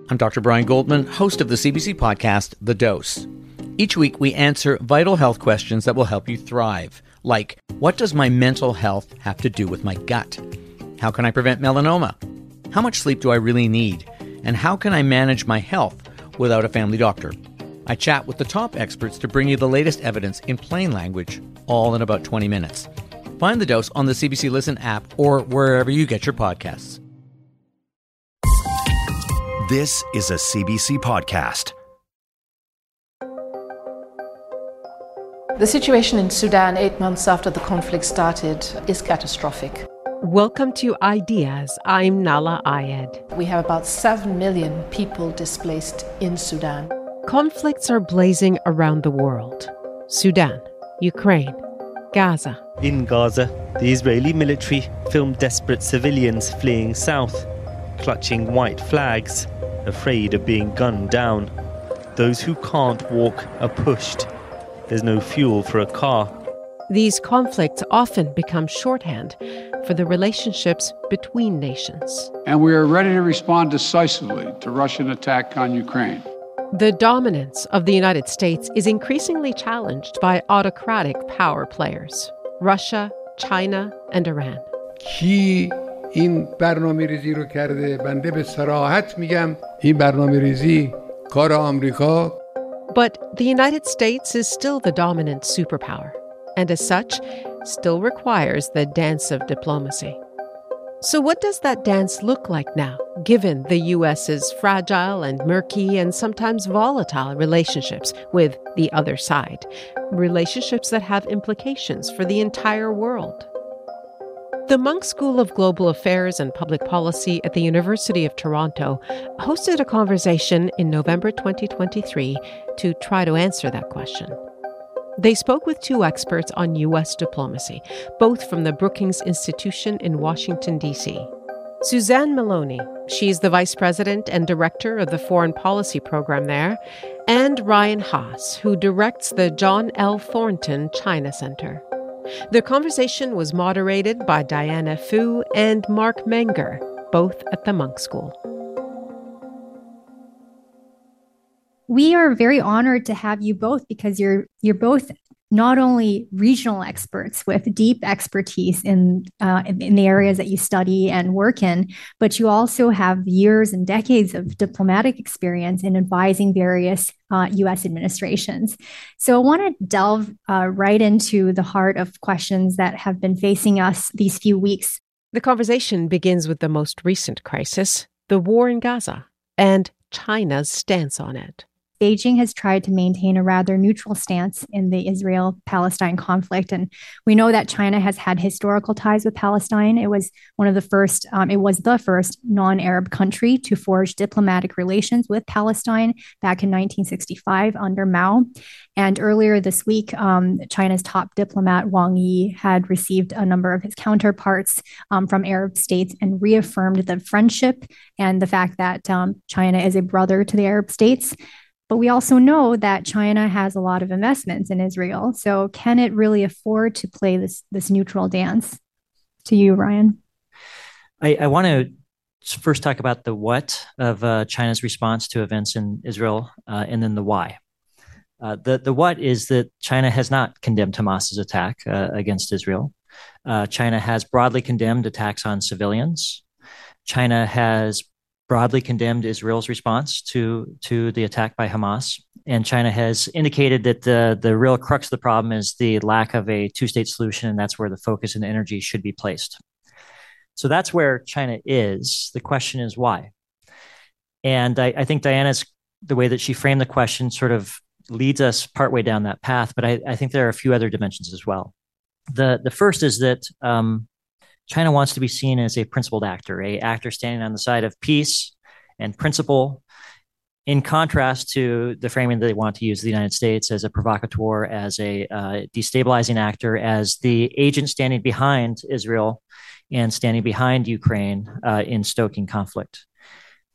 I'm Dr. Brian Goldman, host of the CBC podcast, The Dose. Each week, we answer vital health questions that will help you thrive, like, what does my mental health have to do with my gut? How can I prevent melanoma? How much sleep do I really need? And how can I manage my health without a family doctor? I chat with the top experts to bring you the latest evidence in plain language, all in about 20 minutes. Find The Dose on the CBC Listen app or wherever you get your podcasts. This is a CBC podcast. The situation in Sudan 8 months after the conflict started is catastrophic. Welcome to Ideas. I'm Nahlah Ayed. We have about 7 million people displaced in Sudan. Conflicts are blazing around the world. Sudan, Ukraine, Gaza. In Gaza, the Israeli military filmed desperate civilians fleeing south, clutching white flags, afraid of being gunned down. Those who can't walk are pushed. There's no fuel for a car. These conflicts often become shorthand for the relationships between nations. And we are ready to respond decisively to Russian attack on Ukraine. The dominance of the United States is increasingly challenged by autocratic power players, Russia, China, and Iran. این برنامه‌ریزی رو کرده بنده به صراحت میگم این برنامه‌ریزی کار آمریکا. But the United States is still the dominant superpower, and as such, still requires the dance of diplomacy. So what does that dance look like now, given the U.S.'s fragile and murky and sometimes volatile relationships with the other side, relationships that have implications for the entire world? The Munk School of Global Affairs and Public Policy at the University of Toronto hosted a conversation in November 2023 to try to answer that question. They spoke with two experts on U.S. diplomacy, both from the Brookings Institution in Washington, D.C. Suzanne Maloney, she's the Vice President and Director of the Foreign Policy Program there, and Ryan Haas, who directs the John L. Thornton China Center. The conversation was moderated by Diana Fu and Mark Menger, both at the Munk School. We are very honored to have you both because you're both not only regional experts with deep expertise in the areas that you study and work in, but you also have years and decades of diplomatic experience in advising various U.S. administrations. So I want to delve right into the heart of questions that have been facing us these few weeks. The conversation begins with the most recent crisis, the war in Gaza, and China's stance on it. Beijing has tried to maintain a rather neutral stance in the Israel-Palestine conflict. And we know that China has had historical ties with Palestine. It was the first non-Arab country to forge diplomatic relations with Palestine back in 1965 under Mao. And earlier this week, China's top diplomat Wang Yi had received a number of his counterparts from Arab states and reaffirmed the friendship and the fact that China is a brother to the Arab states. But we also know that China has a lot of investments in Israel. So can it really afford to play this neutral dance? To you, Ryan. I want to first talk about the what of China's response to events in Israel and then the why. The what is that China has not condemned Hamas's attack against Israel. China has broadly condemned attacks on civilians. China has broadly condemned Israel's response to the attack by Hamas. And China has indicated that the real crux of the problem is the lack of a two-state solution, and that's where the focus and energy should be placed. So that's where China is. The question is why? And I think Diana's, the way that she framed the question sort of leads us partway down that path, but I think there are a few other dimensions as well. The first is that China wants to be seen as a principled actor, an actor standing on the side of peace and principle, in contrast to the framing that they want to use the United States as a provocateur, as a destabilizing actor, as the agent standing behind Israel and standing behind Ukraine in stoking conflict.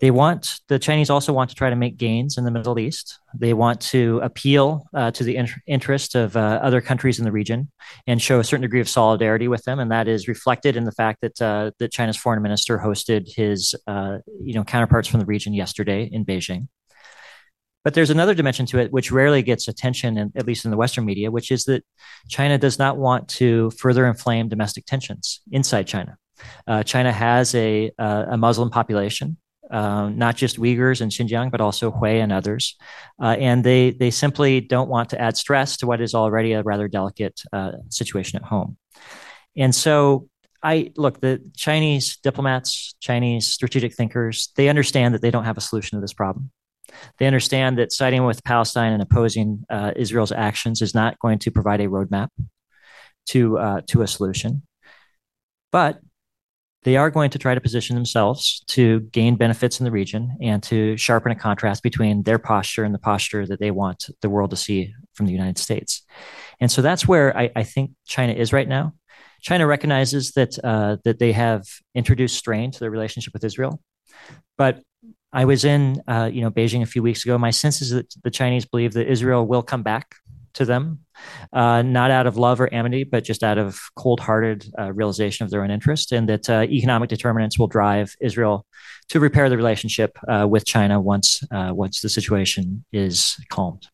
The Chinese also want to try to make gains in the Middle East. They want to appeal to the interest of other countries in the region and show a certain degree of solidarity with them. And that is reflected in the fact that China's foreign minister hosted his counterparts from the region yesterday in Beijing. But there's another dimension to it, which rarely gets attention, at least in the Western media, which is that China does not want to further inflame domestic tensions inside China. China has a Muslim population. Not just Uyghurs and Xinjiang, but also Hui and others. And they simply don't want to add stress to what is already a rather delicate situation at home. And so the Chinese diplomats, Chinese strategic thinkers, they understand that they don't have a solution to this problem. They understand that siding with Palestine and opposing Israel's actions is not going to provide a roadmap to a solution. But they are going to try to position themselves to gain benefits in the region and to sharpen a contrast between their posture and the posture that they want the world to see from the United States. And so that's where I think China is right now. China recognizes that they have introduced strain to their relationship with Israel. But I was in Beijing a few weeks ago. My sense is that the Chinese believe that Israel will come back to them, not out of love or amity, but just out of cold-hearted realization of their own interest, and that economic determinants will drive Israel to repair the relationship with China once the situation is calmed.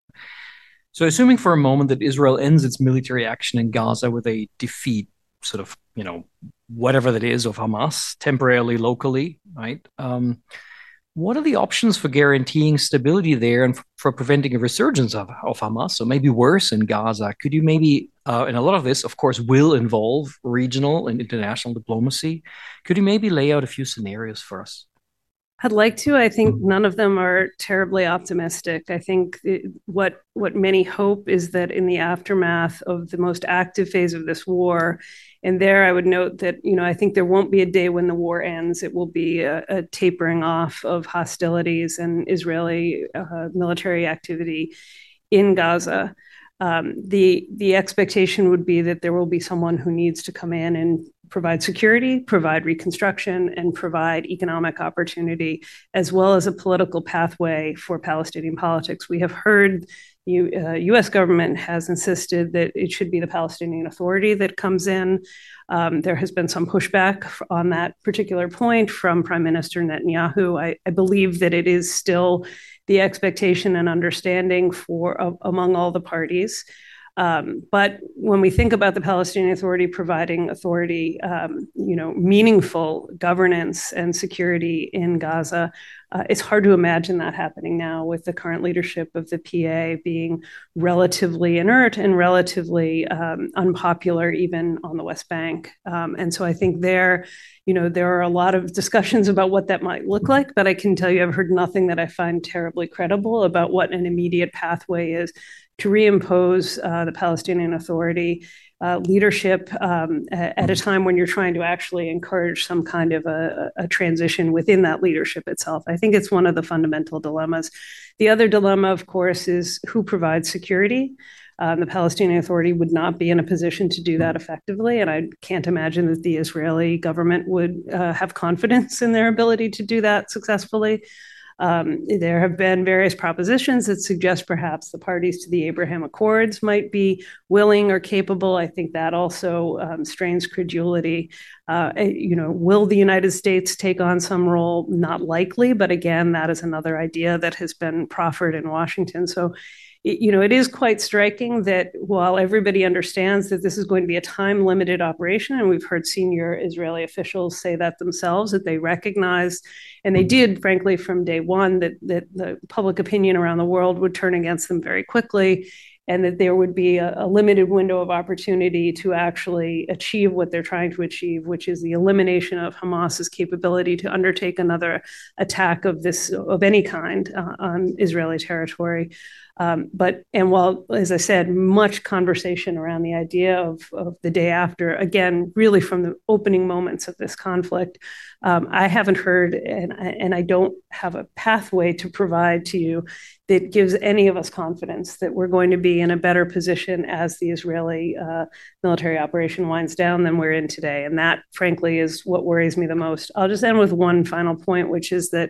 So assuming for a moment that Israel ends its military action in Gaza with a defeat, sort of, whatever that is, of Hamas, temporarily, locally, right? What are the options for guaranteeing stability there and for preventing a resurgence of Hamas? So maybe worse in Gaza. Could you maybe, and a lot of this, of course, will involve regional and international diplomacy. Could you maybe lay out a few scenarios for us? I'd like to. I think none of them are terribly optimistic. I think what many hope is that in the aftermath of the most active phase of this war, and there I would note that, I think there won't be a day when the war ends. It will be a tapering off of hostilities and Israeli military activity in Gaza. The expectation would be that there will be someone who needs to come in and provide security, provide reconstruction, and provide economic opportunity, as well as a political pathway for Palestinian politics. We have heard the U.S. government has insisted that it should be the Palestinian Authority that comes in. There has been some pushback on that particular point from Prime Minister Netanyahu. I believe that it is still the expectation and understanding among all the parties. But when we think about the Palestinian Authority providing authority, meaningful governance and security in Gaza, it's hard to imagine that happening now with the current leadership of the PA being relatively inert and relatively unpopular even on the West Bank. And so I think there are a lot of discussions about what that might look like, but I can tell you I've heard nothing that I find terribly credible about what an immediate pathway is to reimpose the Palestinian Authority leadership at a time when you're trying to actually encourage some kind of a transition within that leadership itself. I think it's one of the fundamental dilemmas. The other dilemma, of course, is who provides security. The Palestinian Authority would not be in a position to do that effectively, and I can't imagine that the Israeli government would have confidence in their ability to do that successfully. There have been various propositions that suggest perhaps the parties to the Abraham Accords might be willing or capable. I think that also strains credulity. Will the United States take on some role? Not likely, but again, that is another idea that has been proffered in Washington. So it is quite striking that while everybody understands that this is going to be a time-limited operation, and we've heard senior Israeli officials say that themselves, that they recognize, and they did, frankly, from day one, that the public opinion around the world would turn against them very quickly, and that there would be a limited window of opportunity to actually achieve what they're trying to achieve, which is the elimination of Hamas's capability to undertake another attack of any kind on Israeli territory. While, as I said, much conversation around the idea of the day after, again, really from the opening moments of this conflict, I haven't heard, and I don't have a pathway to provide to you that gives any of us confidence that we're going to be in a better position as the Israeli military operation winds down than we're in today. And that, frankly, is what worries me the most. I'll just end with one final point, which is that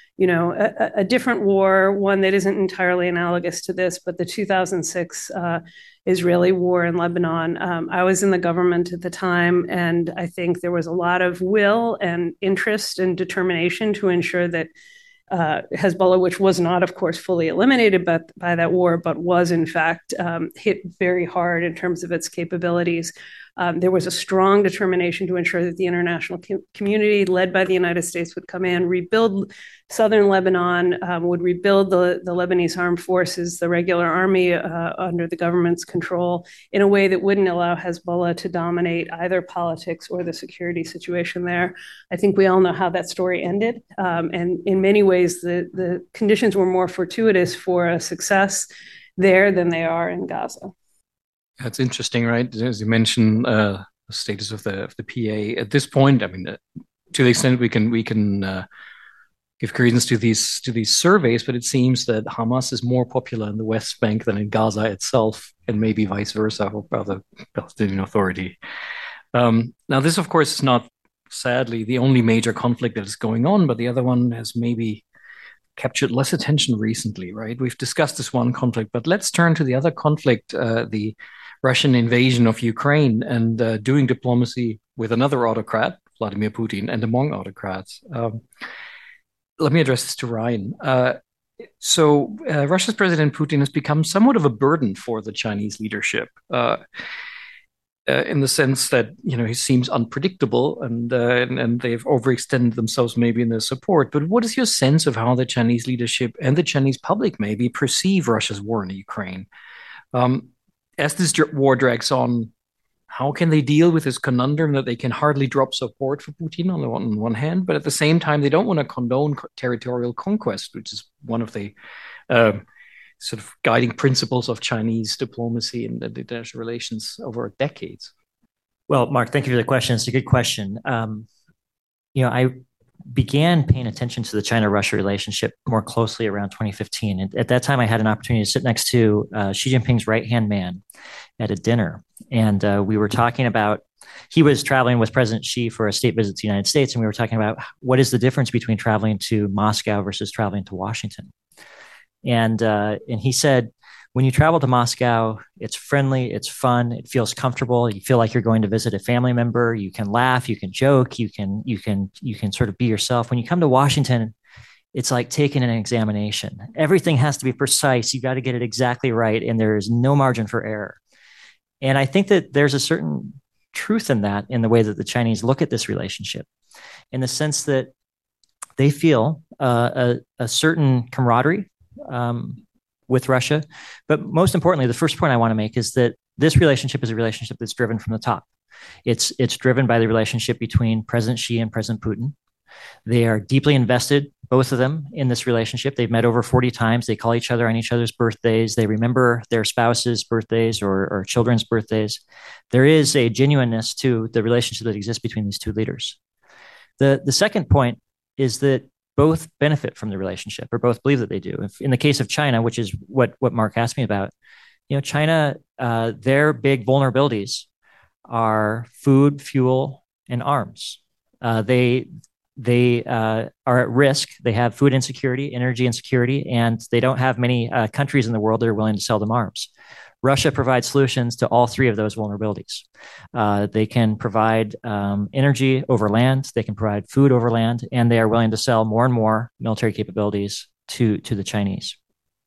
a different war, one that isn't entirely analogous to this, but the 2006 Israeli war in Lebanon. I was in the government at the time, and I think there was a lot of will and interest and determination to ensure that Hezbollah, which was not, of course, fully eliminated by that war, but was in fact hit very hard in terms of its capabilities. There was a strong determination to ensure that the international community, led by the United States, would come in, rebuild southern Lebanon, would rebuild the Lebanese armed forces, the regular army under the government's control, in a way that wouldn't allow Hezbollah to dominate either politics or the security situation there. I think we all know how that story ended. And in many ways, the conditions were more fortuitous for a success there than they are in Gaza. That's interesting, right? As you mentioned, the status of the PA at this point. I mean, to the extent we can give credence to these surveys, but it seems that Hamas is more popular in the West Bank than in Gaza itself, and maybe vice versa for the Palestinian Authority. Now, this, of course, is not, sadly, the only major conflict that is going on, but the other one has maybe captured less attention recently, right? We've discussed this one conflict, but let's turn to the other conflict, the Russian invasion of Ukraine, and doing diplomacy with another autocrat, Vladimir Putin, and among autocrats. Let me address this to Ryan. So Russia's President Putin has become somewhat of a burden for the Chinese leadership, in the sense that he seems unpredictable, and they've overextended themselves maybe in their support. But what is your sense of how the Chinese leadership and the Chinese public maybe perceive Russia's war in Ukraine? As this war drags on, how can they deal with this conundrum that they can hardly drop support for Putin on one hand, but at the same time they don't want to condone territorial conquest, which is one of the sort of guiding principles of Chinese diplomacy and international relations over decades? Well, Mark, thank you for the question. It's a good question. I began paying attention to the China-Russia relationship more closely around 2015. And at that time, I had an opportunity to sit next to Xi Jinping's right-hand man at a dinner. And we were talking about, he was traveling with President Xi for a state visit to the United States. And we were talking about what is the difference between traveling to Moscow versus traveling to Washington. And he said, when you travel to Moscow, it's friendly, it's fun, it feels comfortable. You feel like you're going to visit a family member. You can laugh, you can joke, you can sort of be yourself. When you come to Washington, it's like taking an examination. Everything has to be precise. You got to get it exactly right, and there is no margin for error. And I think that there's a certain truth in that, in the way that the Chinese look at this relationship, in the sense that they feel a certain camaraderie with Russia. But most importantly, the first point I want to make is that this relationship is a relationship that's driven from the top. It's driven by the relationship between President Xi and President Putin. They are deeply invested, both of them, in this relationship. They've met over 40 times. They call each other on each other's birthdays. They remember their spouses' birthdays or children's birthdays. There is a genuineness to the relationship that exists between these two leaders. The second point is that both benefit from the relationship, or both believe that they do. In the case of China, which is what Mark asked me about, China, their big vulnerabilities are food, fuel, and arms. They are at risk. They have food insecurity, energy insecurity, and they don't have many countries in the world that are willing to sell them arms. Russia provides solutions to all three of those vulnerabilities. They can provide energy over land, they can provide food over land, and they are willing to sell more and more military capabilities to the Chinese.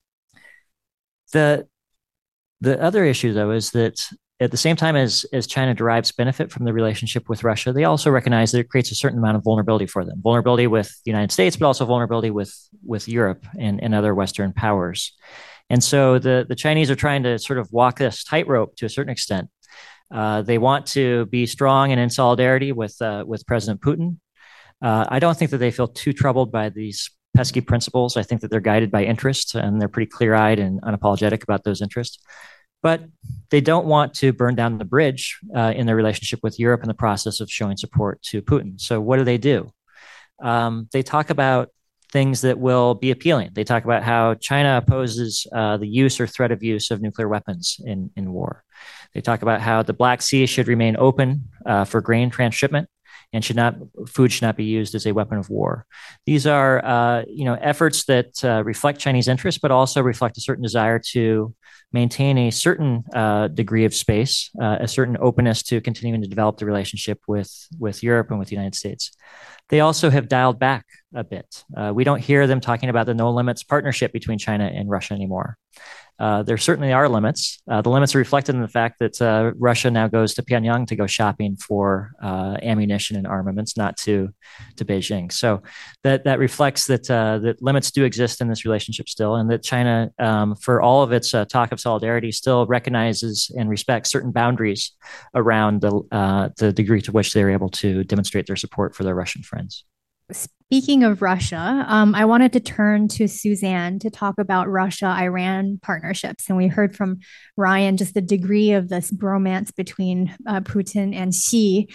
The other issue, though, is that at the same time as China derives benefit from the relationship with Russia, they also recognize that it creates a certain amount of vulnerability for them. Vulnerability with the United States, but also vulnerability with Europe and other Western powers. And so the Chinese are trying to sort of walk this tightrope to a certain extent. They want to be strong and in solidarity with President Putin. I don't think that they feel too troubled by these pesky principles. I think that they're guided by interests, and they're pretty clear-eyed and unapologetic about those interests. But they don't want to burn down the bridge in their relationship with Europe in the process of showing support to Putin. So what do? they talk about things that will be appealing. They talk about how China opposes the use or threat of use of nuclear weapons in war. They talk about how the Black Sea should remain open for grain transshipment, and food should not be used as a weapon of war. These are efforts that reflect Chinese interests, but also reflect a certain desire to maintain a certain degree of space, a certain openness to continuing to develop the relationship with Europe and with the United States. They also have dialed back a bit. We don't hear them talking about the no limits partnership between China and Russia anymore. There certainly are limits. The limits are reflected in the fact that Russia now goes to Pyongyang to go shopping for ammunition and armaments, not to Beijing. So that reflects that limits do exist in this relationship still, and that China, for all of its talk of solidarity, still recognizes and respects certain boundaries around the degree to which they're able to demonstrate their support for their Russian friends. Speaking of Russia, I wanted to turn to Suzanne to talk about Russia-Iran partnerships. And we heard from Ryan just the degree of this bromance between Putin and Xi,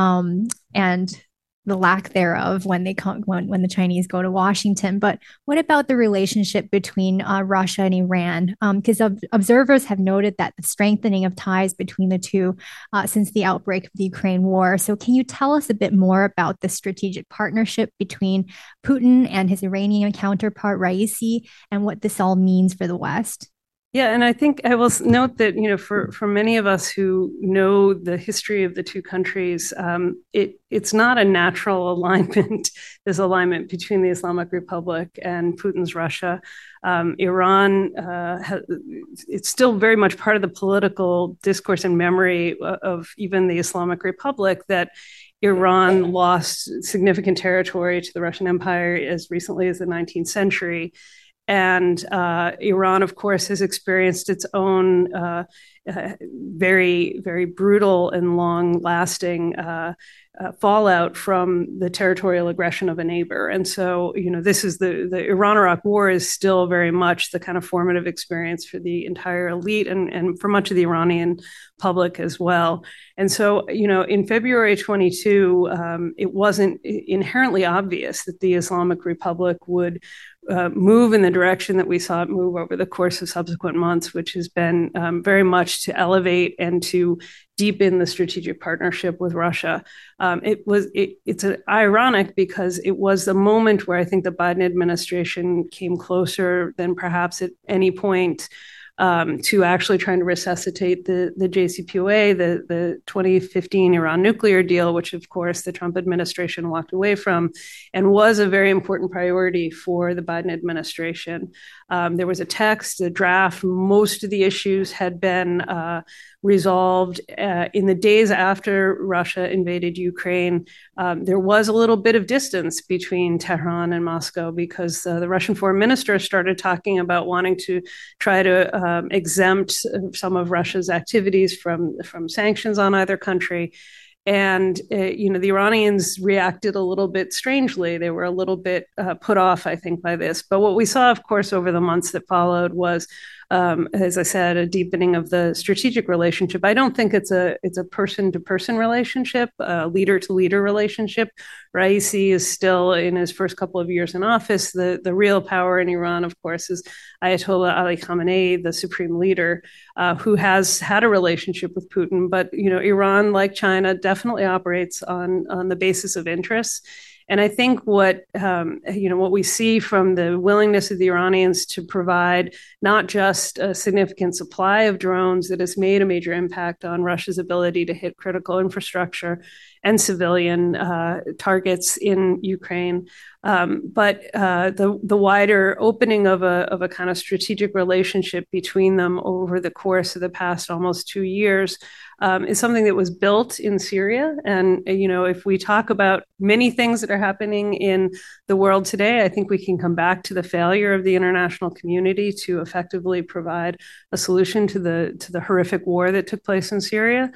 and the lack thereof when the Chinese go to Washington. But what about the relationship between Russia and Iran? Because observers have noted that the strengthening of ties between the two since the outbreak of the Ukraine war. So can you tell us a bit more about the strategic partnership between Putin and his Iranian counterpart Raisi, and what this all means for the West? Yeah, and I think I will note that, for many of us who know the history of the two countries, it's not a natural alignment, this alignment between the Islamic Republic and Putin's Russia. Iran, it's still very much part of the political discourse and memory of even the Islamic Republic that Iran lost significant territory to the Russian Empire as recently as the 19th century. And Iran, of course, has experienced its own very, very brutal and long-lasting fallout from the territorial aggression of a neighbor. And so, this is the Iran-Iraq War is still very much the kind of formative experience for the entire elite and for much of the Iranian public as well. And so, in February 22, it wasn't inherently obvious that the Islamic Republic would move in the direction that we saw it move over the course of subsequent months, which has been very much to elevate and to deepen the strategic partnership with Russia. It's ironic because it was the moment where I think the Biden administration came closer than perhaps at any point to actually trying to resuscitate the JCPOA, the 2015 Iran nuclear deal, which of course the Trump administration walked away from, and was a very important priority for the Biden administration. There was a draft. Most of the issues had been resolved in the days after Russia invaded Ukraine. There was a little bit of distance between Tehran and Moscow because the Russian foreign minister started talking about wanting to try to exempt some of Russia's activities from sanctions on either country. And, the Iranians reacted a little bit strangely. They were a little bit put off, I think, by this. But what we saw, of course, over the months that followed was, as I said, a deepening of the strategic relationship. I don't think it's a person-to-person relationship, a leader-to-leader relationship. Raisi is still in his first couple of years in office. The real power in Iran, of course, is Ayatollah Ali Khamenei, the supreme leader, who has had a relationship with Putin. But, Iran, like China, definitely operates on the basis of interests. And I think what we see from the willingness of the Iranians to provide not just a significant supply of drones that has made a major impact on Russia's ability to hit critical infrastructure and civilian targets in Ukraine, but the wider opening of a kind of strategic relationship between them over the course of the past almost 2 years is something that was built in Syria. And, if we talk about many things that are happening in the world today, I think we can come back to the failure of the international community to effectively provide a solution to the horrific war that took place in Syria.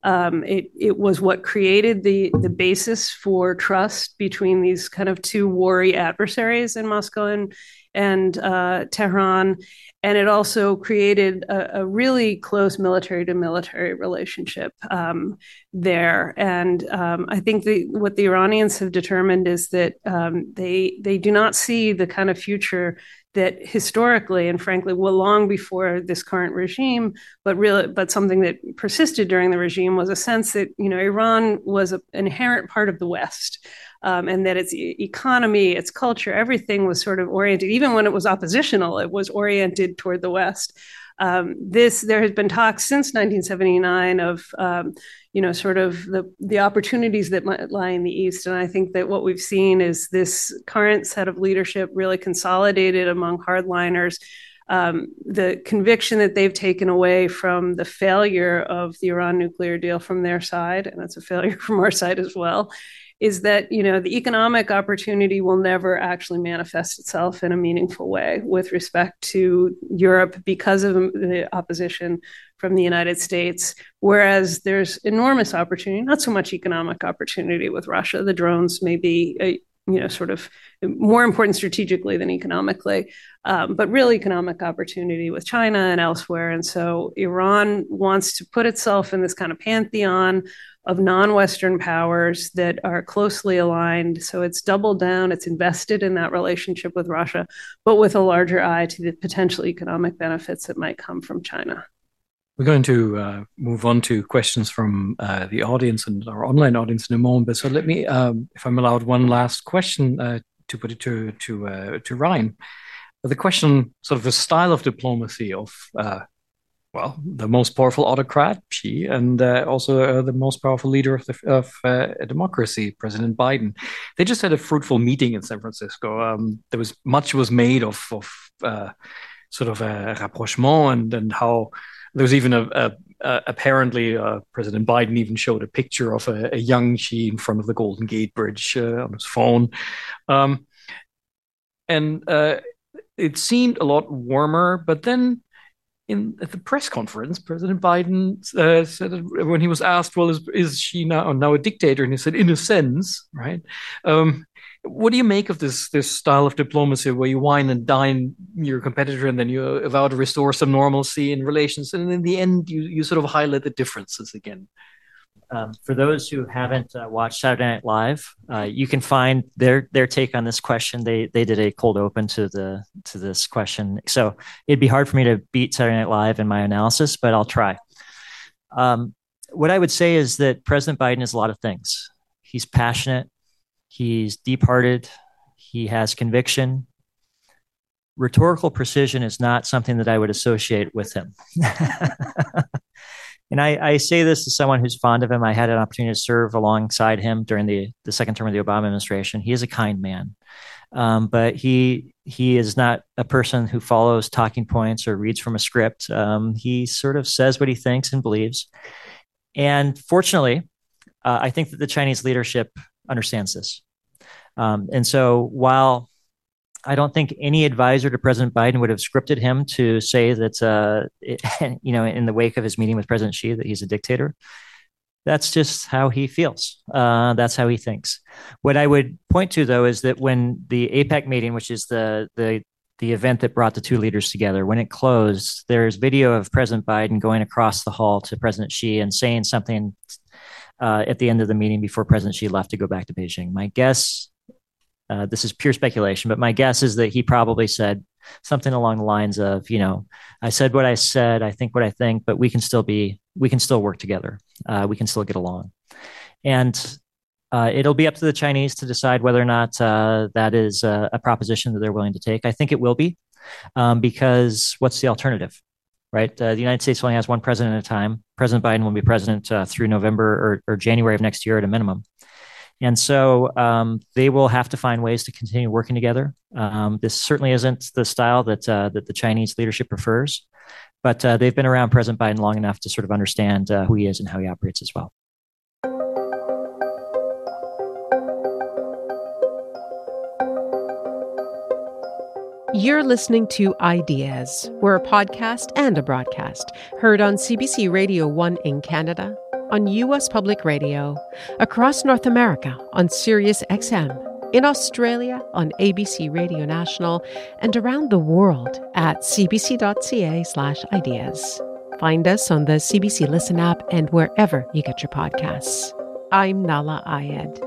It was what created the basis for trust between these kind of two warring adversaries in Moscow and and Tehran. And it also created a really close military-to-military relationship there. And I think what the Iranians have determined is that they do not see the kind of future that historically and frankly, well, long before this current regime, but something that persisted during the regime was a sense that Iran was an inherent part of the West. And that its economy, its culture, everything was sort of oriented, even when it was oppositional, it was oriented toward the West. There has been talk since 1979 of, sort of the opportunities that might lie in the East. And I think that what we've seen is this current set of leadership really consolidated among hardliners. The conviction that they've taken away from the failure of the Iran nuclear deal from their side, and that's a failure from our side as well, is that the economic opportunity will never actually manifest itself in a meaningful way with respect to Europe because of the opposition from the United States, whereas there's enormous opportunity, not so much economic opportunity with Russia. The drones may be sort of more important strategically than economically, but real economic opportunity with China and elsewhere. And so Iran wants to put itself in this kind of pantheon of non-Western powers that are closely aligned. So it's doubled down, it's invested in that relationship with Russia, but with a larger eye to the potential economic benefits that might come from China. We're going to move on to questions from the audience and our online audience in a moment. But so let me, if I'm allowed, one last question to put it to Ryan. The question, sort of the style of diplomacy of the most powerful autocrat, Xi, and also the most powerful leader of a democracy, President Biden. They just had a fruitful meeting in San Francisco. There was much was made of sort of a rapprochement and how there was even apparently President Biden even showed a picture of a young Xi in front of the Golden Gate Bridge on his phone. And it seemed a lot warmer, but then at the press conference, President Biden said when he was asked, well, is Xi now a dictator? And he said, in a sense, right? What do you make of this style of diplomacy where you wine and dine your competitor and then you vow to restore some normalcy in relations? And in the end, you sort of highlight the differences again. For those who haven't watched Saturday Night Live, you can find their take on this question. They did a cold open to this question, so it'd be hard for me to beat Saturday Night Live in my analysis, but I'll try. What I would say is that President Biden is a lot of things. He's passionate. He's deep-hearted. He has conviction. Rhetorical precision is not something that I would associate with him. And I say this as someone who's fond of him. I had an opportunity to serve alongside him during the second term of the Obama administration. He is a kind man, but he is not a person who follows talking points or reads from a script. He sort of says what he thinks and believes. And fortunately, I think that the Chinese leadership understands this. And so while I don't think any advisor to President Biden would have scripted him to say that, in the wake of his meeting with President Xi, that he's a dictator. That's just how he feels. That's how he thinks. What I would point to, though, is that when the APEC meeting, which is the event that brought the two leaders together, when it closed, there's video of President Biden going across the hall to President Xi and saying something at the end of the meeting before President Xi left to go back to Beijing. My guess, this is pure speculation, but my guess is that he probably said something along the lines of, I said what I said, I think what I think, but we can still work together. We can still get along. And it'll be up to the Chinese to decide whether or not that is a proposition that they're willing to take. I think it will be, because what's the alternative, right? The United States only has one president at a time. President Biden will be president through November or January of next year at a minimum. And so they will have to find ways to continue working together. This certainly isn't the style that the Chinese leadership prefers, but they've been around President Biden long enough to sort of understand who he is and how he operates as well. You're listening to Ideas. We're a podcast and a broadcast, heard on CBC Radio 1 in Canada, on U.S. Public Radio, across North America on Sirius XM, in Australia on ABC Radio National, and around the world at cbc.ca/ideas. Find us on the CBC Listen app and wherever you get your podcasts. I'm Nahlah Ayed.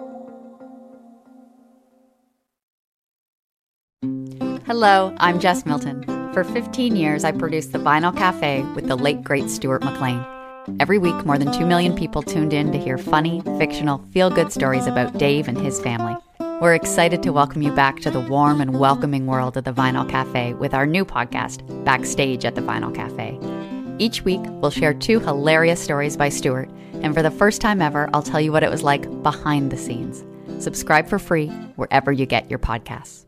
Hello, I'm Jess Milton. For 15 years, I produced The Vinyl Cafe with the late, great Stuart McLean. Every week, more than 2 million people tuned in to hear funny, fictional, feel-good stories about Dave and his family. We're excited to welcome you back to the warm and welcoming world of The Vinyl Cafe with our new podcast, Backstage at The Vinyl Cafe. Each week, we'll share 2 hilarious stories by Stuart, and for the first time ever, I'll tell you what it was like behind the scenes. Subscribe for free wherever you get your podcasts.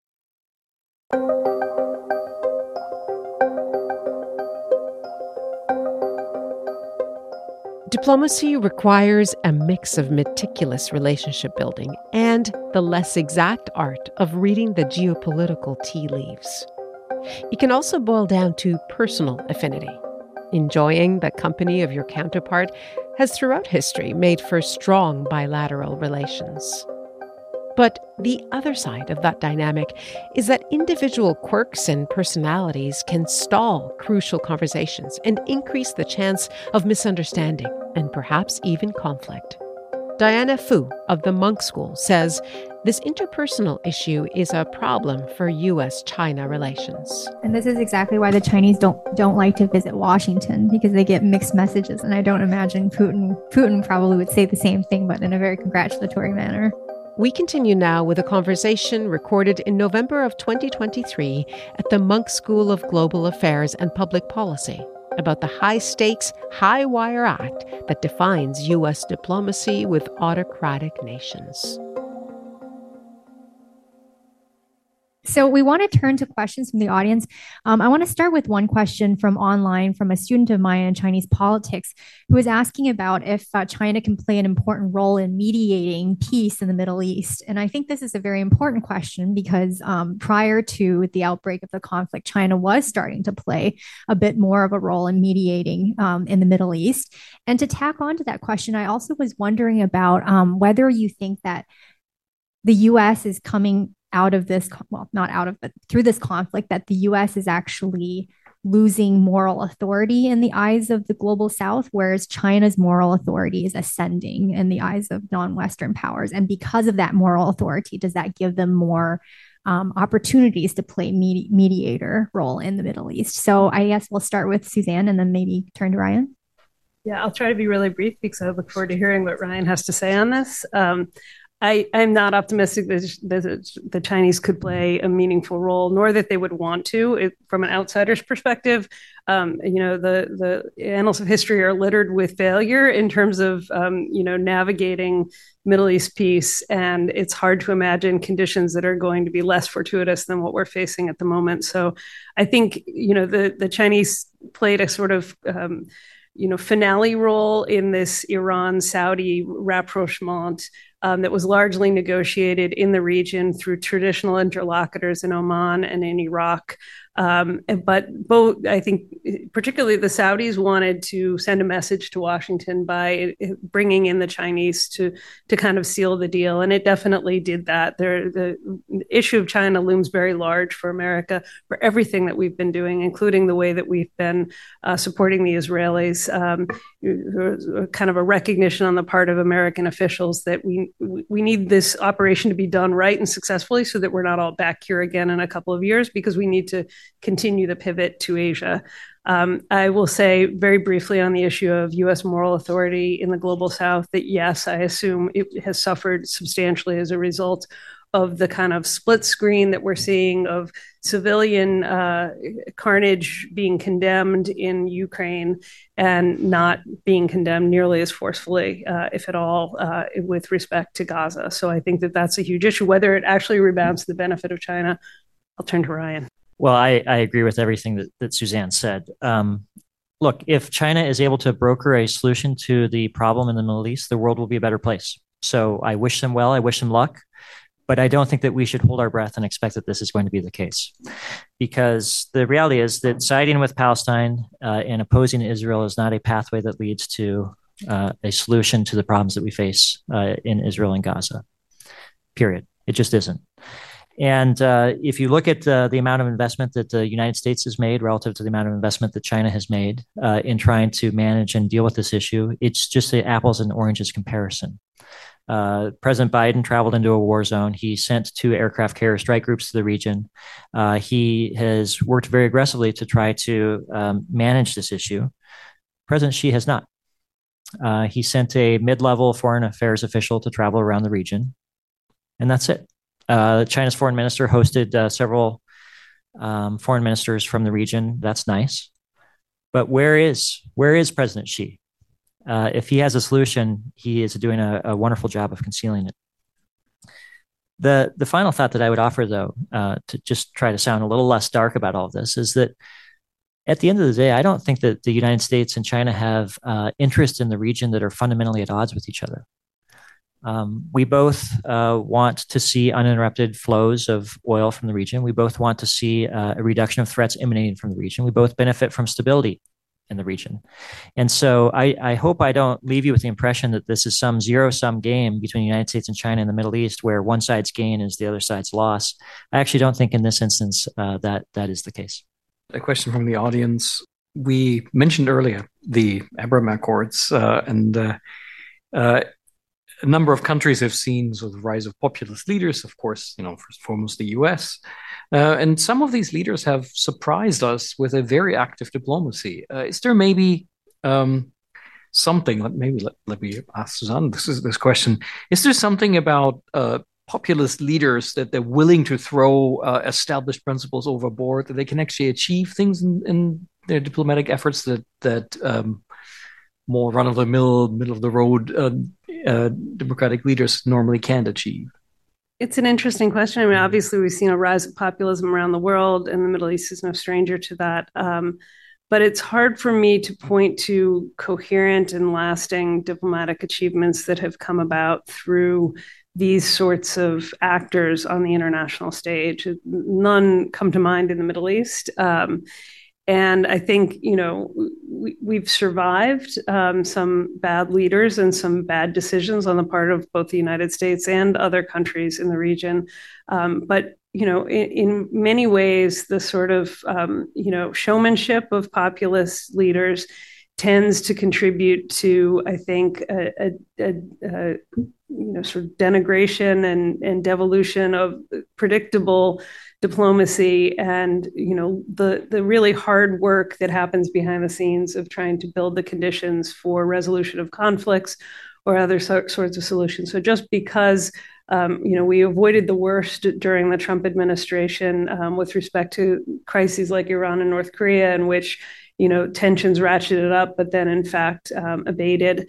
Diplomacy requires a mix of meticulous relationship building and the less exact art of reading the geopolitical tea leaves. It can also boil down to personal affinity. Enjoying the company of your counterpart has throughout history made for strong bilateral relations. But the other side of that dynamic is that individual quirks and personalities can stall crucial conversations and increase the chance of misunderstanding and perhaps even conflict. Diana Fu of the Munk School says this interpersonal issue is a problem for U.S.-China relations. And this is exactly why the Chinese don't like to visit Washington, because they get mixed messages. And I don't imagine Putin probably would say the same thing, but in a very congratulatory manner. We continue now with a conversation recorded in November of 2023 at the Munk School of Global Affairs and Public Policy about the high-stakes, high-wire act that defines U.S. diplomacy with autocratic nations. So we want to turn to questions from the audience. I want to start with one question from online from a student of mine in Chinese politics who is asking about if China can play an important role in mediating peace in the Middle East. And I think this is a very important question because prior to the outbreak of the conflict, China was starting to play a bit more of a role in mediating in the Middle East. And to tack on to that question, I also was wondering about whether you think that the U.S. is coming out of this, well, not out of, but through this conflict, that the U.S. is actually losing moral authority in the eyes of the global South, whereas China's moral authority is ascending in the eyes of non-Western powers. And because of that moral authority, does that give them more opportunities to play mediator role in the Middle East? So I guess we'll start with Suzanne and then maybe turn to Ryan. Yeah, I'll try to be really brief because I look forward to hearing what Ryan has to say on this. I'm not optimistic that the Chinese could play a meaningful role, nor that they would want to. From an outsider's perspective, the annals of history are littered with failure in terms of, navigating Middle East peace. And it's hard to imagine conditions that are going to be less fortuitous than what we're facing at the moment. So I think, the Chinese played a sort of, finale role in this Iran-Saudi rapprochement that was largely negotiated in the region through traditional interlocutors in Oman and in Iraq. But both, I think, particularly the Saudis wanted to send a message to Washington by bringing in the Chinese to kind of seal the deal. And it definitely did that. The issue of China looms very large for America, for everything that we've been doing, including the way that we've been supporting the Israelis. Kind of a recognition on the part of American officials that we need this operation to be done right and successfully so that we're not all back here again in a couple of years, because we need to continue the pivot to Asia. I will say very briefly on the issue of U.S. moral authority in the global South that, yes, I assume it has suffered substantially as a result of the kind of split screen that we're seeing of civilian carnage being condemned in Ukraine and not being condemned nearly as forcefully, if at all, with respect to Gaza. So I think that that's a huge issue. Whether it actually rebounds to the benefit of China, I'll turn to Ryan. Well, I agree with everything that Suzanne said. Look, if China is able to broker a solution to the problem in the Middle East, the world will be a better place. So I wish them well. I wish them luck. But I don't think that we should hold our breath and expect that this is going to be the case, because the reality is that siding with Palestine and opposing Israel is not a pathway that leads to a solution to the problems that we face in Israel and Gaza, period. It just isn't. And if you look at the amount of investment that the United States has made relative to the amount of investment that China has made in trying to manage and deal with this issue, it's just an apples and oranges comparison. President Biden traveled into a war zone. He sent 2 aircraft carrier strike groups to the region. He has worked very aggressively to try to manage this issue. President Xi has not. He sent a mid-level foreign affairs official to travel around the region, and that's it. China's foreign minister hosted several foreign ministers from the region. That's nice. But where is President Xi? If he has a solution, he is doing a wonderful job of concealing it. The final thought that I would offer, though, to just try to sound a little less dark about all of this, is that at the end of the day, I don't think that the United States and China have interests in the region that are fundamentally at odds with each other. We both want to see uninterrupted flows of oil from the region. We both want to see a reduction of threats emanating from the region. We both benefit from stability in the region. And so I hope I don't leave you with the impression that this is some zero-sum game between the United States and China in the Middle East where one side's gain is the other side's loss. I actually don't think in this instance that is the case. A question from the audience. We mentioned earlier the Abraham Accords, and a number of countries have seen sort of the rise of populist leaders, of course, first and foremost the US. And some of these leaders have surprised us with a very active diplomacy. Is there maybe something, let me ask Suzanne this question. Is there something about populist leaders that they're willing to throw established principles overboard, that they can actually achieve things in their diplomatic efforts that more run-of-the-mill, middle-of-the-road democratic leaders normally can't achieve? It's an interesting question. I mean, obviously, we've seen a rise of populism around the world, and the Middle East is no stranger to that. But it's hard for me to point to coherent and lasting diplomatic achievements that have come about through these sorts of actors on the international stage. None come to mind in the Middle East. And I think, we've survived some bad leaders and some bad decisions on the part of both the United States and other countries in the region. But, in many ways, the sort of, showmanship of populist leaders tends to contribute to, I think, a sort of denigration and devolution of predictable diplomacy and the really hard work that happens behind the scenes of trying to build the conditions for resolution of conflicts or other sorts of solutions. So just because we avoided the worst during the Trump administration with respect to crises like Iran and North Korea, in which tensions ratcheted up, but then in fact abated.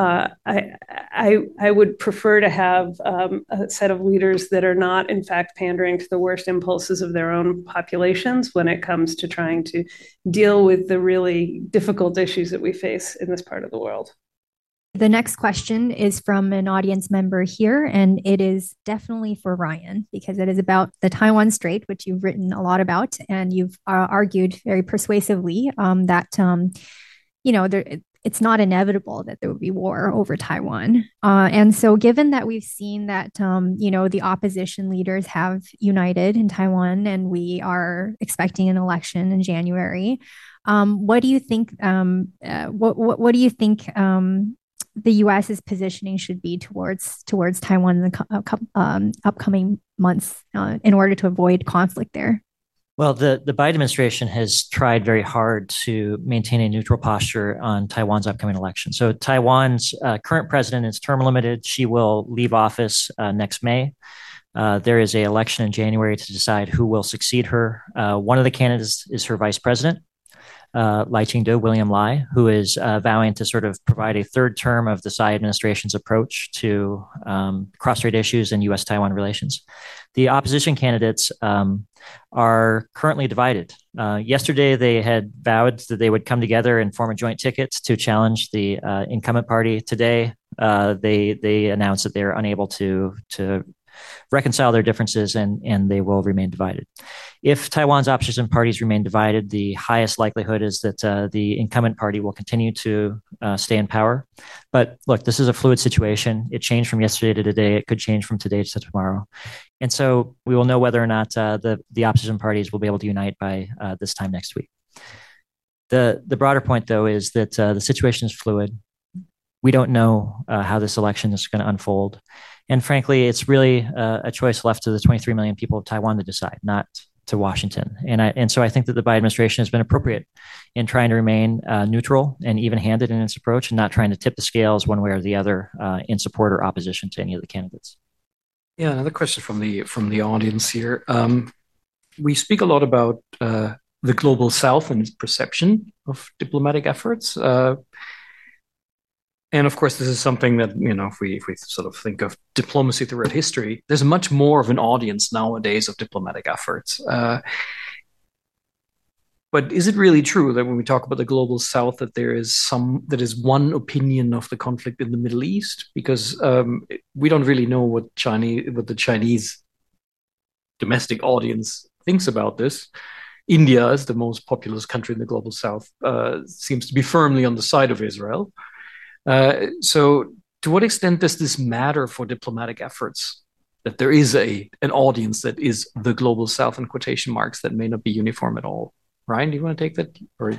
I would prefer to have a set of leaders that are not, in fact, pandering to the worst impulses of their own populations when it comes to trying to deal with the really difficult issues that we face in this part of the world. The next question is from an audience member here, and it is definitely for Ryan because it is about the Taiwan Strait, which you've written a lot about, and you've argued very persuasively that it's not inevitable that there would be war over Taiwan. And so given that we've seen that, the opposition leaders have united in Taiwan and we are expecting an election in January, what do you think, what do you think the U.S.'s positioning should be towards Taiwan in the upcoming months in order to avoid conflict there? Well, the Biden administration has tried very hard to maintain a neutral posture on Taiwan's upcoming election. So Taiwan's current president is term limited. She will leave office next May. There is an election in January to decide who will succeed her. One of the candidates is her vice president, Lai Ching-te, William Lai, who is vowing to sort of provide a third term of the Tsai administration's approach to cross-strait issues and U.S.-Taiwan relations. The opposition candidates are currently divided. Yesterday, they had vowed that they would come together and form a joint ticket to challenge the incumbent party. Today, they announced that they are unable to reconcile their differences, and they will remain divided. If Taiwan's opposition parties remain divided, the highest likelihood is that the incumbent party will continue to stay in power. But look, this is a fluid situation. It changed from yesterday to today. It could change from today to tomorrow. And so we will know whether or not the opposition parties will be able to unite by this time next week. The broader point, though, is that the situation is fluid. We don't know how this election is going to unfold. And frankly, it's really a choice left to the 23 million people of Taiwan to decide, not to Washington. And so I think that the Biden administration has been appropriate in trying to remain neutral and even-handed in its approach, and not trying to tip the scales one way or the other in support or opposition to any of the candidates. Yeah, another question from the audience here. We speak a lot about the global South and its perception of diplomatic efforts. And of course, this is something that, if we sort of think of diplomacy throughout history, there's much more of an audience nowadays of diplomatic efforts. But is it really true that when we talk about the global South, that there is one opinion of the conflict in the Middle East? Because we don't really know what the Chinese domestic audience thinks about this. India, is the most populous country in the global South, seems to be firmly on the side of Israel. So to what extent does this matter for diplomatic efforts, that there is an audience that is the global South in quotation marks that may not be uniform at all? Ryan, do you want to take that? Or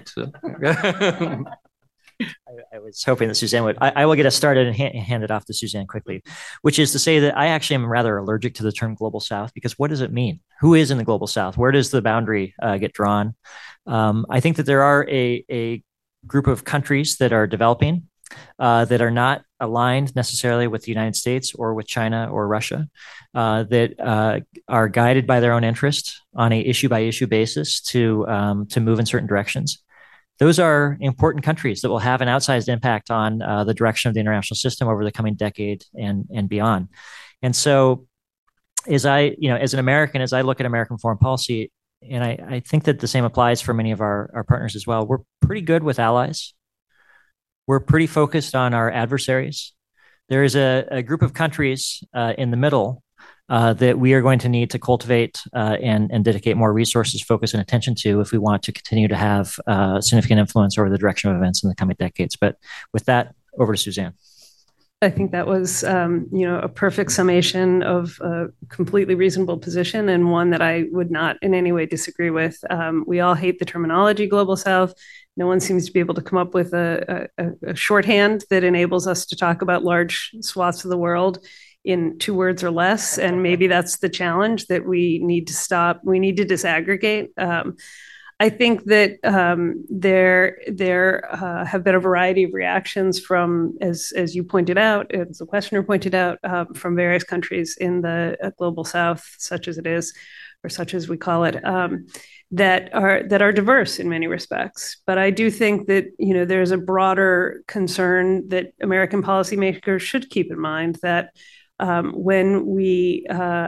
I was hoping that Suzanne would. I will get us started and hand it off to Suzanne quickly, which is to say that I actually am rather allergic to the term global South, because what does it mean? Who is in the global South? Where does the boundary get drawn? I think that there are a group of countries that are developing that are not aligned necessarily with the United States or with China or Russia, that are guided by their own interest on a issue by issue basis to move in certain directions. Those are important countries that will have an outsized impact on the direction of the international system over the coming decade and beyond. And so, as an American, as I look at American foreign policy, and I think that the same applies for many of our partners as well, we're pretty good with allies. We're pretty focused on our adversaries. There is a group of countries in the middle that we are going to need to cultivate and dedicate more resources, focus, and attention to if we want to continue to have significant influence over the direction of events in the coming decades. But with that, over to Suzanne. I think that was, a perfect summation of a completely reasonable position, and one that I would not in any way disagree with. We all hate the terminology global South. No one seems to be able to come up with a shorthand that enables us to talk about large swaths of the world in 2 words or less. And maybe that's the challenge that we need to stop. We need to disaggregate. I think that there have been a variety of reactions from, as you pointed out, as the questioner pointed out, from various countries in the global South, such as it is, or such as we call it, that are diverse in many respects. But I do think that there's a broader concern that American policymakers should keep in mind, that when we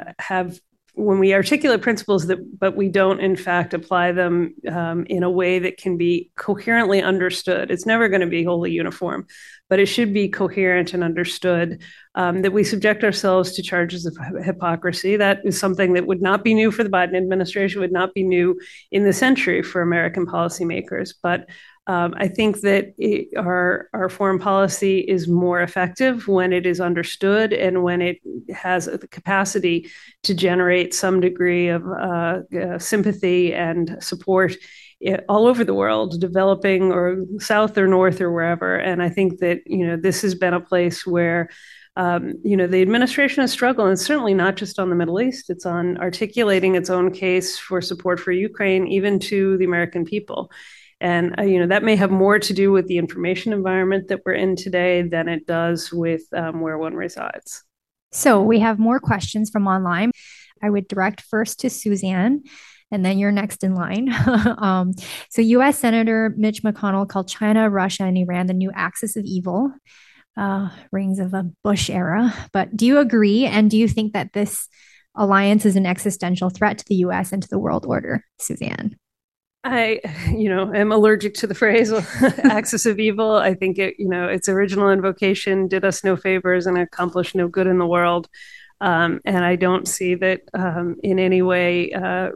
articulate principles but we don't in fact apply them in a way that can be coherently understood, it's never going to be wholly uniform, but it should be coherent and understood, that we subject ourselves to charges of hypocrisy. That is something that would not be new for the Biden administration, would not be new in the century for American policymakers. But I think that our foreign policy is more effective when it is understood and when it has the capacity to generate some degree of sympathy and support all over the world, developing or South or North or wherever. And I think that, this has been a place where, the administration has struggled, and certainly not just on the Middle East. It's on articulating its own case for support for Ukraine, even to the American people. And, that may have more to do with the information environment that we're in today than it does with where one resides. So we have more questions from online. I would direct first to Suzanne, and then you're next in line. So U.S. Senator Mitch McConnell called China, Russia, and Iran the new axis of evil, rings of a Bush era. But do you agree? And do you think that this alliance is an existential threat to the U.S. and to the world order, Suzanne? I, am allergic to the phrase axis of evil. I think its original invocation did us no favors and accomplished no good in the world. And I don't see that in any way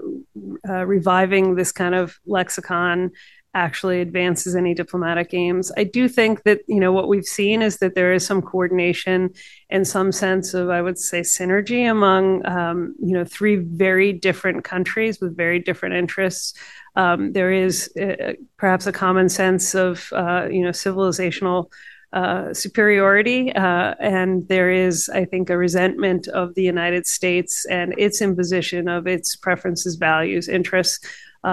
reviving this kind of lexicon actually advances any diplomatic aims. I do think that, what we've seen is that there is some coordination and some sense of, I would say, synergy among, three very different countries with very different interests. There is perhaps a common sense of, civilizational superiority, and there is, I think, a resentment of the United States and its imposition of its preferences, values, interests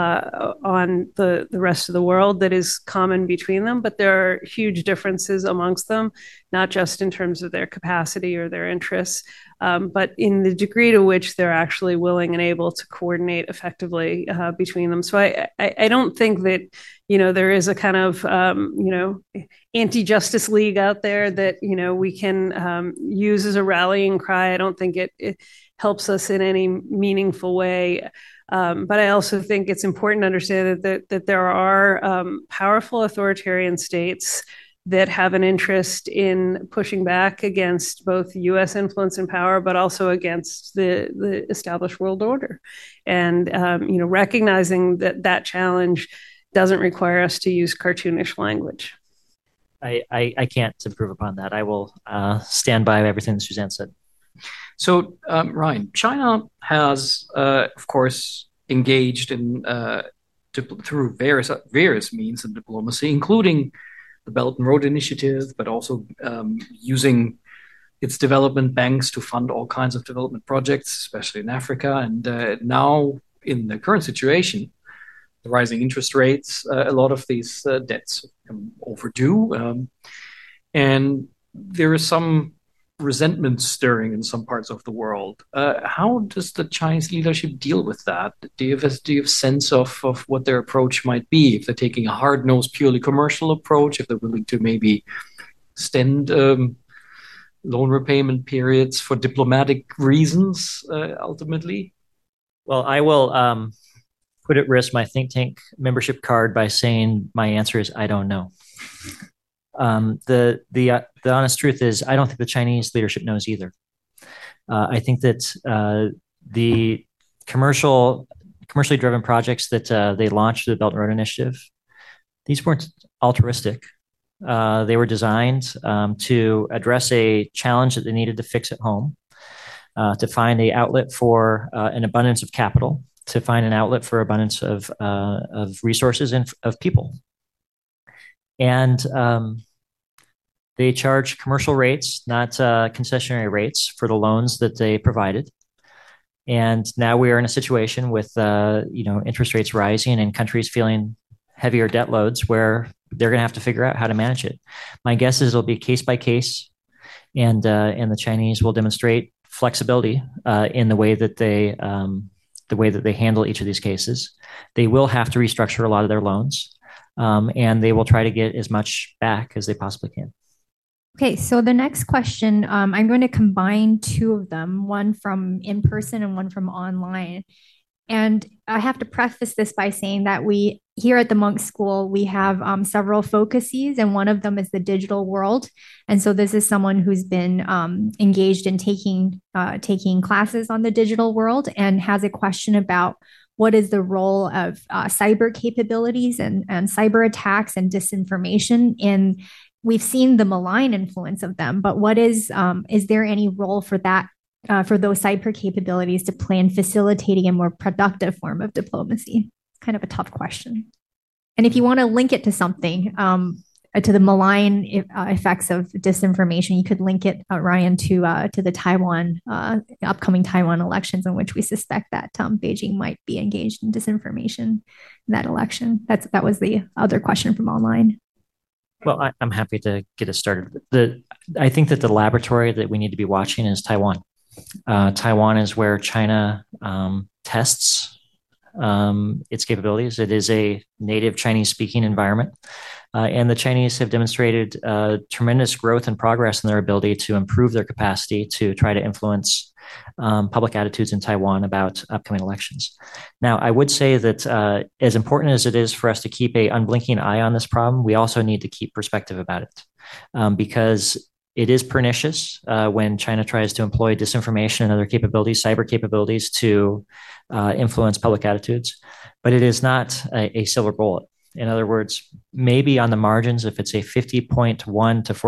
on the rest of the world that is common between them. But there are huge differences amongst them, not just in terms of their capacity or their interests, but in the degree to which they're actually willing and able to coordinate effectively between them. So I don't think that, there is a kind of, anti-justice league out there that, we can use as a rallying cry. I don't think it helps us in any meaningful way. But I also think it's important to understand that there are powerful authoritarian states that have an interest in pushing back against both U.S. influence and power, but also against the established world order. And recognizing that challenge doesn't require us to use cartoonish language. I can't improve upon that. I will stand by everything that Suzanne said. So, Ryan, China has, of course, engaged in through various means of diplomacy, including the Belt and Road Initiative, but also using its development banks to fund all kinds of development projects, especially in Africa. And now, in the current situation, the rising interest rates, a lot of these debts become overdue, and there is some resentment stirring in some parts of the world. How does the Chinese leadership deal with that? Do you have sense of what their approach might be? If they're taking a hard-nosed, purely commercial approach, if they're willing to maybe extend loan repayment periods for diplomatic reasons, ultimately? Well, I will put at risk my think tank membership card by saying my answer is I don't know. The honest truth is I don't think the Chinese leadership knows either. I think that the commercially driven projects that they launched through the Belt and Road Initiative, these weren't altruistic. They were designed to address a challenge that they needed to fix at home, to find an outlet for an abundance of capital, to find an outlet for abundance of resources and of people. And they charge commercial rates, not concessionary rates, for the loans that they provided. And now we are in a situation with interest rates rising and countries feeling heavier debt loads where they're going to have to figure out how to manage it. My guess is it'll be case by case, and the Chinese will demonstrate flexibility in the way that they handle each of these cases. They will have to restructure a lot of their loans. And they will try to get as much back as they possibly can. Okay, so the next question, I'm going to combine two of them, one from in person and one from online. And I have to preface this by saying that we here at the Munk School, we have several focuses, and one of them is the digital world. And so this is someone who's been engaged in taking classes on the digital world and has a question about what is the role of cyber capabilities and cyber attacks and disinformation. And we've seen the malign influence of them, but what is there any role for that, for those cyber capabilities to play in facilitating a more productive form of diplomacy? Kind of a tough question. And if you want to link it to something, to the malign effects of disinformation, you could link it, Ryan, to the Taiwan upcoming Taiwan elections, in which we suspect that Beijing might be engaged in disinformation in that election. That was the other question from online. Well, I'm happy to get us started. I think that the laboratory that we need to be watching is Taiwan. Taiwan is where China tests its capabilities. It is a native Chinese-speaking environment. And the Chinese have demonstrated tremendous growth and progress in their ability to improve their capacity to try to influence public attitudes in Taiwan about upcoming elections. Now, I would say that as important as it is for us to keep an unblinking eye on this problem, we also need to keep perspective about it. Because It is pernicious when China tries to employ disinformation and other capabilities, cyber capabilities, to influence public attitudes. But it is not a silver bullet. In other words, maybe on the margins, if it's a 50.1 to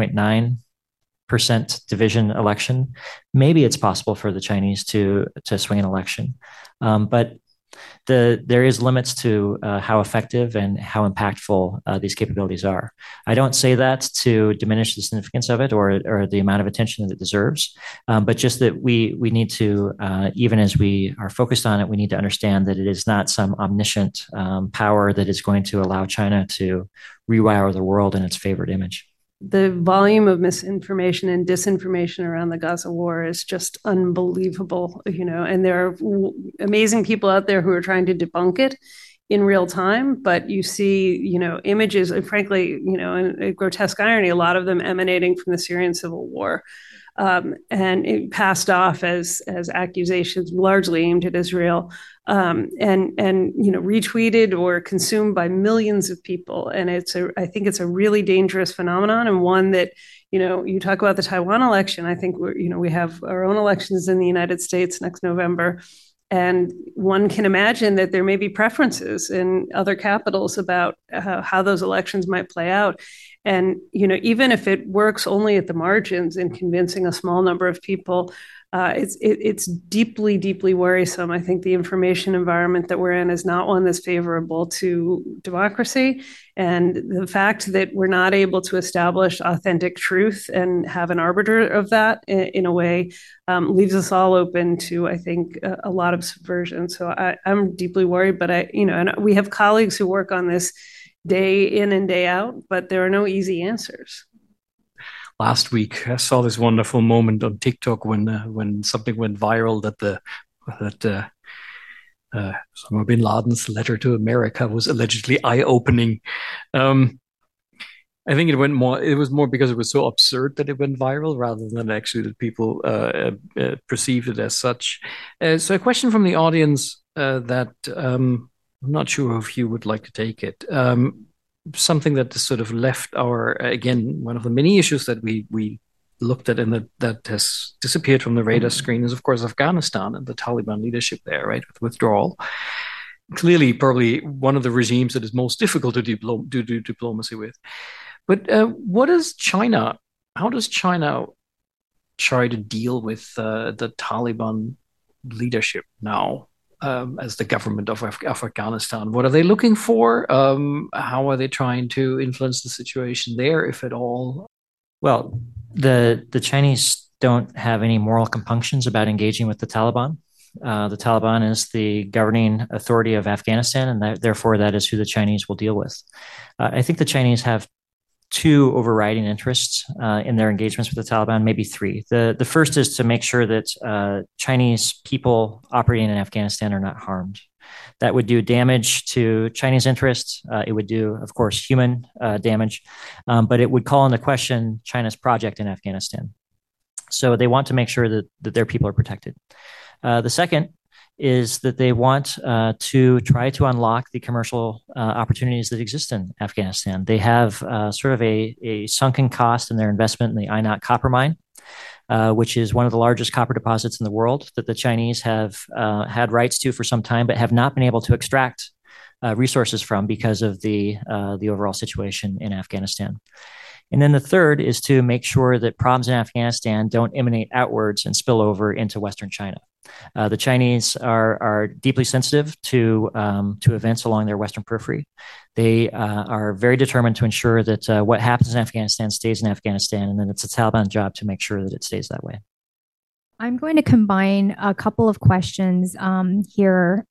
49.9% division election, maybe it's possible for the Chinese to swing an election. But there is limits to how effective and how impactful these capabilities are. I don't say that to diminish the significance of it or the amount of attention that it deserves, but just that we need to, even as we are focused on it, we need to understand that it is not some omniscient power that is going to allow China to rewire the world in its favored image. The volume of misinformation and disinformation around the Gaza war is just unbelievable, and there are amazing people out there who are trying to debunk it in real time, but you see, images, and frankly, in a grotesque irony, a lot of them emanating from the Syrian civil war. And it passed off as accusations largely aimed at Israel, and retweeted or consumed by millions of people. And I think it's a really dangerous phenomenon, and one that, you talk about the Taiwan election. I think we have our own elections in the United States next November. And one can imagine that there may be preferences in other capitals about how those elections might play out. And, even if it works only at the margins in convincing a small number of people, it's deeply, deeply worrisome. I think the information environment that we're in is not one that's favorable to democracy. And the fact that we're not able to establish authentic truth and have an arbiter of that in a way leaves us all open to, I think, a lot of subversion. So I'm deeply worried, but and we have colleagues who work on this day in and day out, but there are no easy answers. Last week, I saw this wonderful moment on TikTok when something went viral that Osama bin Laden's letter to America was allegedly eye-opening. I think it was more because it was so absurd that it went viral rather than actually that people perceived it as such. So a question from the audience that I'm not sure if you would like to take it. Something that sort of left again, one of the many issues that we looked at and that has disappeared from the radar screen is, of course, Afghanistan and the Taliban leadership there, right, with withdrawal. Clearly, probably one of the regimes that is most difficult to do diplomacy with. But how does China try to deal with the Taliban leadership now? As the government of Afghanistan, what are they looking for? How are they trying to influence the situation there, if at all? Well, the Chinese don't have any moral compunctions about engaging with the Taliban. The Taliban is the governing authority of Afghanistan, and therefore that is who the Chinese will deal with. I think the Chinese have two overriding interests in their engagements with the Taliban, maybe three. The first is to make sure that Chinese people operating in Afghanistan are not harmed. That would do damage to Chinese interests. It would do, of course, human damage, but it would call into question China's project in Afghanistan. So they want to make sure that their people are protected. The second is that they want to try to unlock the commercial opportunities that exist in Afghanistan. They have sort of a sunken cost in their investment in the Ainat copper mine, which is one of the largest copper deposits in the world that the Chinese have had rights to for some time, but have not been able to extract resources from because of the overall situation in Afghanistan. And then the third is to make sure that problems in Afghanistan don't emanate outwards and spill over into Western China. The Chinese are deeply sensitive to events along their Western periphery. They are very determined to ensure that what happens in Afghanistan stays in Afghanistan, and then it's the Taliban job to make sure that it stays that way. I'm going to combine a couple of questions here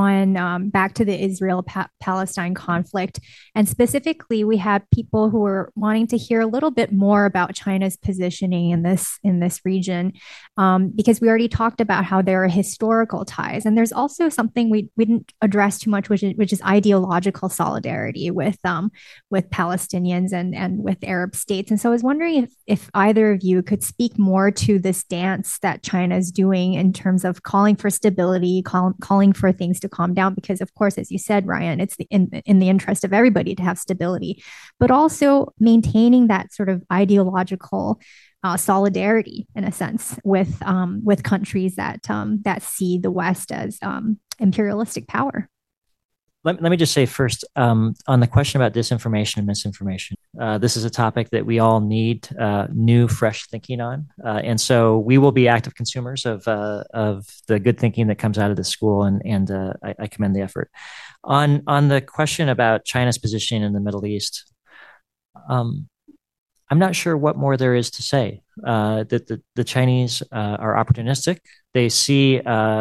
on back to the Israel-Palestine conflict. And specifically, we have people who are wanting to hear a little bit more about China's positioning in this region, because we already talked about how there are historical ties. And there's also something we didn't address too much, which is ideological solidarity with Palestinians and with Arab states. And so I was wondering if either of you could speak more to this dance that China is doing in terms of calling for stability, calling for things to to calm down because, of course, as you said, Ryan, it's in the interest of everybody to have stability, but also maintaining that sort of ideological solidarity, in a sense, with countries that see the West as imperialistic power. Let me just say first, on the question about disinformation and misinformation, this is a topic that we all need new, fresh thinking on. And so we will be active consumers of the good thinking that comes out of the school, and I commend the effort. On the question about China's position in the Middle East, I'm not sure what more there is to say. That the Chinese are opportunistic. They see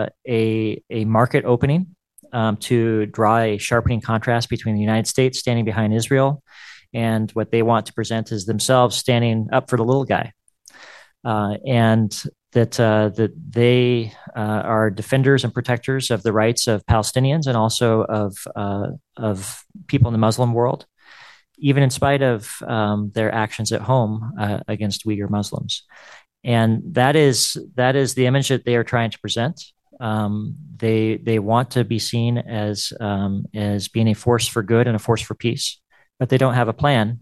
a market opening to draw a sharpening contrast between the United States standing behind Israel and what they want to present as themselves standing up for the little guy. And that they are defenders and protectors of the rights of Palestinians and also of people in the Muslim world, even in spite of their actions at home against Uyghur Muslims. And that is the image that they are trying to present. They want to be seen as being a force for good and a force for peace, but they don't have a plan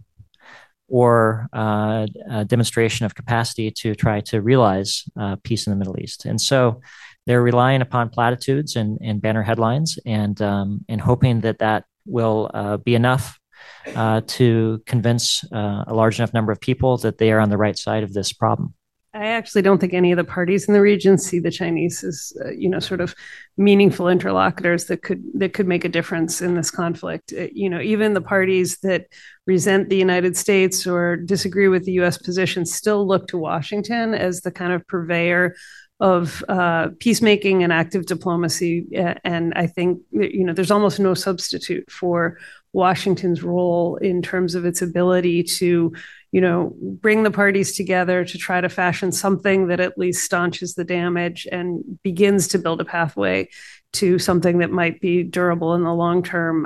or a demonstration of capacity to try to realize peace in the Middle East. And so they're relying upon platitudes and banner headlines and hoping that will be enough to convince a large enough number of people that they are on the right side of this problem. I actually don't think any of the parties in the region see the Chinese as, sort of meaningful interlocutors that could make a difference in this conflict. Even the parties that resent the United States or disagree with the U.S. position still look to Washington as the kind of purveyor of peacemaking and active diplomacy. And I think, there's almost no substitute for Washington's role in terms of its ability to bring the parties together to try to fashion something that at least staunches the damage and begins to build a pathway to something that might be durable in the long term.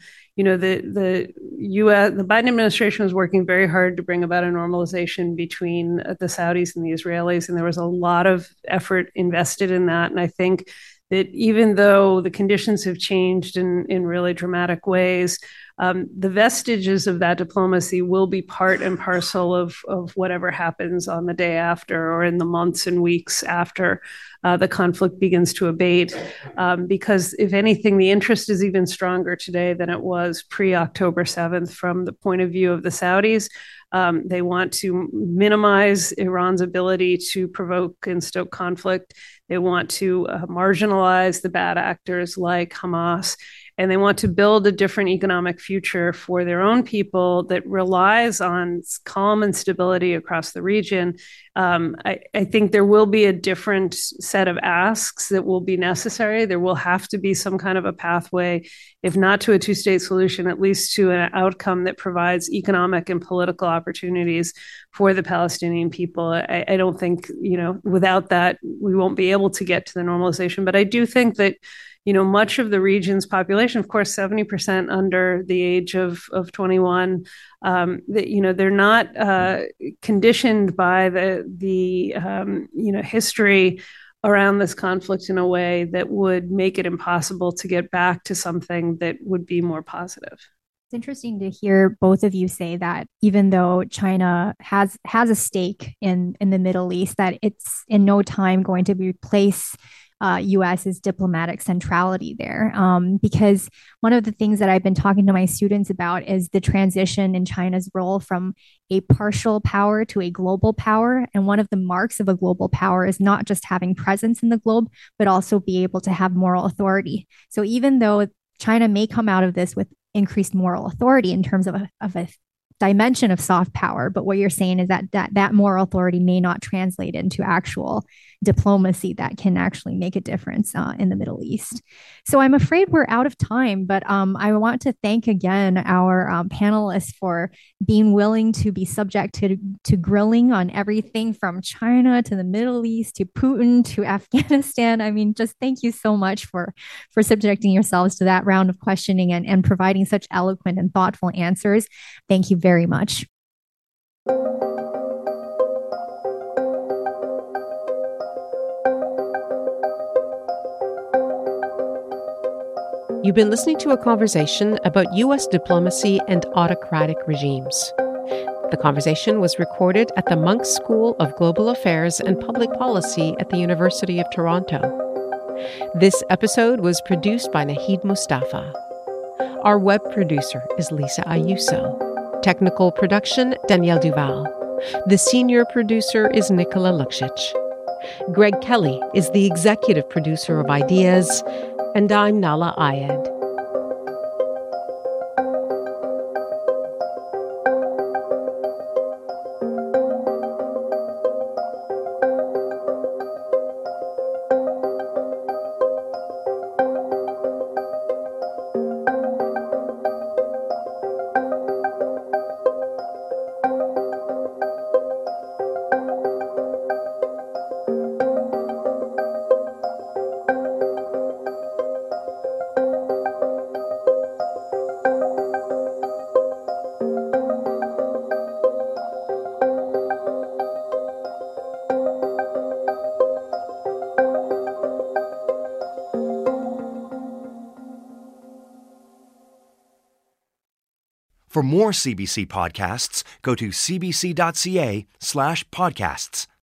The Biden administration was working very hard to bring about a normalization between the Saudis and the Israelis, and there was a lot of effort invested in that. And I think that even though the conditions have changed in really dramatic ways, the vestiges of that diplomacy will be part and parcel of whatever happens on the day after or in the months and weeks after the conflict begins to abate. Because if anything, the interest is even stronger today than it was pre-October 7th from the point of view of the Saudis. They want to minimize Iran's ability to provoke and stoke conflict. They want to marginalize the bad actors like Hamas. And they want to build a different economic future for their own people that relies on calm and stability across the region. I think there will be a different set of asks that will be necessary. There will have to be some kind of a pathway, if not to a two-state solution, at least to an outcome that provides economic and political opportunities for the Palestinian people. I don't think, without that, we won't be able to get to the normalization. But I do think that much of the region's population, of course, 70% under the age of 21, they're not conditioned by the history around this conflict in a way that would make it impossible to get back to something that would be more positive. It's interesting to hear both of you say that even though China has a stake in the Middle East, that it's in no time going to replace U.S.'s diplomatic centrality there. Because one of the things that I've been talking to my students about is the transition in China's role from a partial power to a global power. And one of the marks of a global power is not just having presence in the globe, but also be able to have moral authority. So even though China may come out of this with increased moral authority in terms of a dimension of soft power, but what you're saying is that moral authority may not translate into actual diplomacy that can actually make a difference in the Middle East. So I'm afraid we're out of time, but I want to thank again our panelists for being willing to be subject to grilling on everything from China to the Middle East to Putin to Afghanistan. I mean, just thank you so much for subjecting yourselves to that round of questioning and providing such eloquent and thoughtful answers. Thank you very much. You've been listening to a conversation about U.S. diplomacy and autocratic regimes. The conversation was recorded at the Munk School of Global Affairs and Public Policy at the University of Toronto. This episode was produced by Nahid Mustafa. Our web producer is Lisa Ayuso. Technical production, Danielle Duval. The senior producer is Nicola Lukšić. Greg Kelly is the executive producer of Ideas, and I'm Nala Ayed. For more CBC podcasts, go to cbc.ca/podcasts.